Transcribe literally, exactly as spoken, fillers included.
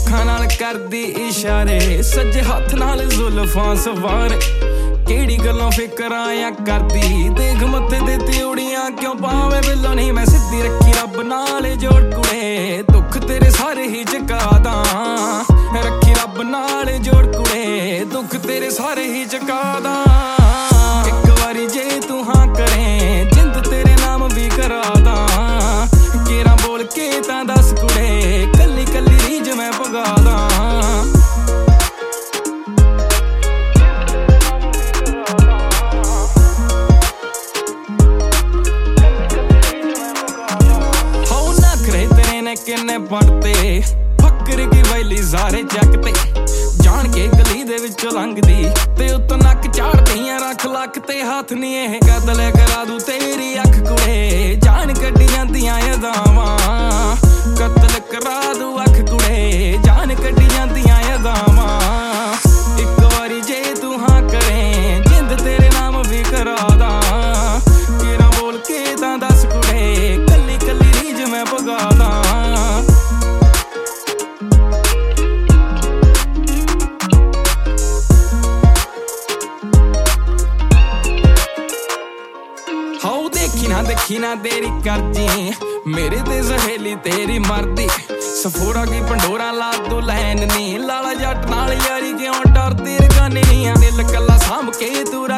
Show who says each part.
Speaker 1: ਅੱਖਾਂ ਨਾਲ ਕਰਦੀ ਇਸ਼ਾਰੇ, ਸੱਜੇ ਹੱਥ ਨਾਲ ਜ਼ੁਲਫਾਂ ਸਵਾਰ। ਕਿਹੜੀ ਗੱਲੋਂ ਫਿਕਰਾਂ ਆ ਕਰਦੀ, ਦੇਖ ਮੱਥੇ ਤੇ ਤਿਉੜੀਆਂ ਕਿਉਂ ਪਾਵੇਂ ਬਿੱਲੋ ਨਹੀਂ ਮੈਂ ਸਿੱਧੀ ਰੱਖੀ ਰੱਬ ਨਾਲ ਜੋੜ ਕੁੜੇ। ਦੁੱਖ ਤੇਰੇ ਸਾਰੇ ਹੀ ਚੁਕਾ ਦਾਂ, ਰੱਖੀ ਰੱਬ ਨਾਲ ਜੋੜ ਕੁੜੇ। ਦੁੱਖ ਤੇਰੇ ਸਾਰੇ ਹੀ ਚੁਕਾ ਦਾਂ। ਇੱਕ ਵਾਰੀ ਜੇ ਤੂੰ ਹਾਂ ਕਰੇ, ਜਿੰਦ ਤੇਰੇ ਨਾਮ ਵੀ ਕਰਾ ਦਾਂ। ਕੇਰਾਂ ਬੋਲ ਕੇ ਤਾਂ ਦੱਸ ਕੁੜੇ, ਕੱਲੀ ਕੱਲੀ ਰੀਝ ਮੈਂ ਪੁਗਾ ਦਾਂ। ਕਿੰਨੇ ਪੜਤੇ ਫੱਕਰ ਕੀ ਵੈਲੀ ਸਾਰੇ ਚੱਕ ਤੇ, ਜਾਣ ਕੇ ਗਲੀ ਦੇ ਵਿੱਚੋਂ ਲੰਘਦੀ ਤੇ ਉੱਤੋਂ ਨੱਕ ਝਾੜਦੀਆਂ ਰੱਖ ਲੱਕ ਤੇ ਹੱਥ ਨੀ ਇਹ ਕਤਲ ਕਰਾ ਦੂ ਤੇਰੀ ਅੱਖ ਕੁੜੇ। ਜਾਨ ਕੱਢੀ ਜਾਂਦੀਆਂ ਅਦਾਵਾਂ, ਕਤਲ ਕਰਾ ਦੂ ਅੱਖ ਕੁੜੇ। ਜਾਨ ਕੱਢੀ ਜਾਂਦੀਆਂ ਅਦਾਵਾਂ। ਇੱਕ ਵਾਰੀ ਜੇ ਤੂੰ ਹਾਂ ਕਰੇ, ਜਿੰਦ ਤੇਰੇ ਨਾਮ ਵੀ ਕਰਾ ਦਾਂ। ਕਿਹੜਾ ਬੋਲ ਕੇ ਤਾਂ ਦੱਸ ਕੁੜੇ, ਕੱਲੀ ਕੱਲੀ ਰੀਝ ਮੈਂ ਪੁਗਾ ਦਾਂ। ਹਾਉ ਦੇਖੀ ਨਾ ਦੇਖੀ ਨਾ ਦੇਰੀ ਕਰਦੀ, ਮੇਰੇ ਤੇ ਸਹੇਲੀ ਤੇਰੀ ਮਰਦੀ। ਸਫੋੜਾ ਕੀ ਪੰਡੋਰਾ ਲਾ ਦੋ ਲੈਨ ਨੀ, ਲਾਲਾ ਜੱਟ ਨਾਲ ਯਾਰੀ ਕਿਉਂ ਡਰਦੀ ਰਗਾਨੀ ਨੀ। ਦਿਲ ਕੱਲਾ ਸਾਂਭ ਕੇ ਤੂੰ